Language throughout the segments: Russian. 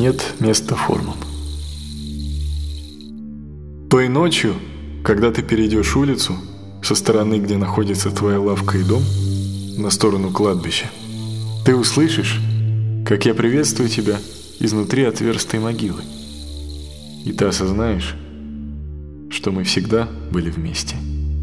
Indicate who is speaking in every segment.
Speaker 1: Нет места формам. Той ночью, когда ты перейдешь улицу со стороны, где находится твоя лавка и дом, на сторону кладбища, ты услышишь, как я приветствую тебя изнутри отверстой могилы. И ты осознаешь, что мы всегда были вместе.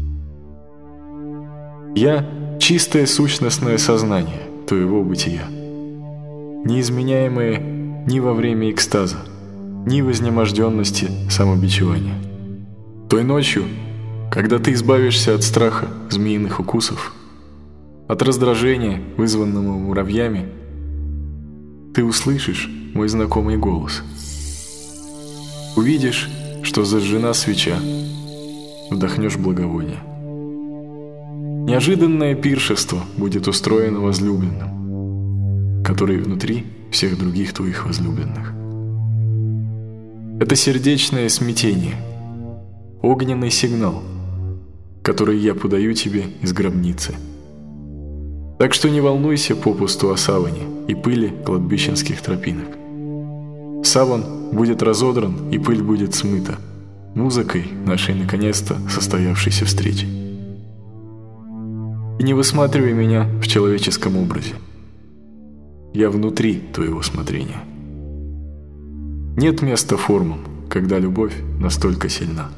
Speaker 1: Я – чистое сущностное сознание твоего бытия, неизменяемое ни во время экстаза, ни в изнеможденности самобичевания. Той ночью, когда ты избавишься от страха змеиных укусов, от раздражения, вызванного муравьями, ты услышишь мой знакомый голос. Увидишь, что зажжена свеча, вдохнешь благовоние. Неожиданное пиршество будет устроено возлюбленным, который внутри всех других твоих возлюбленных. Это сердечное смятение, огненный сигнал, который я подаю тебе из гробницы. Так что не волнуйся попусту о саване и пыли кладбищенских тропинок. Саван будет разодран, и пыль будет смыта музыкой нашей наконец-то состоявшейся встречи. И не высматривай меня в человеческом образе. Я внутри твоего смотрения. Нет места формам, когда любовь настолько сильна.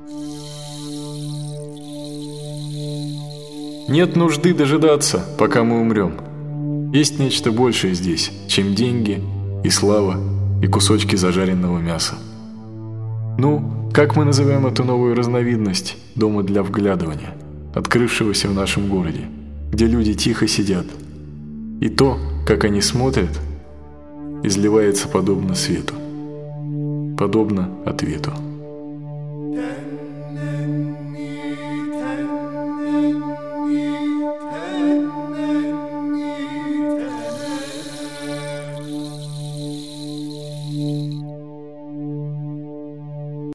Speaker 1: Нет нужды дожидаться, пока мы умрем. Есть нечто большее здесь, чем деньги и слава и кусочки зажаренного мяса. Ну, как мы называем эту новую разновидность дома для вглядывания, открывшегося в нашем городе, где люди тихо сидят, и то, как они смотрят, изливается подобно свету, подобно ответу.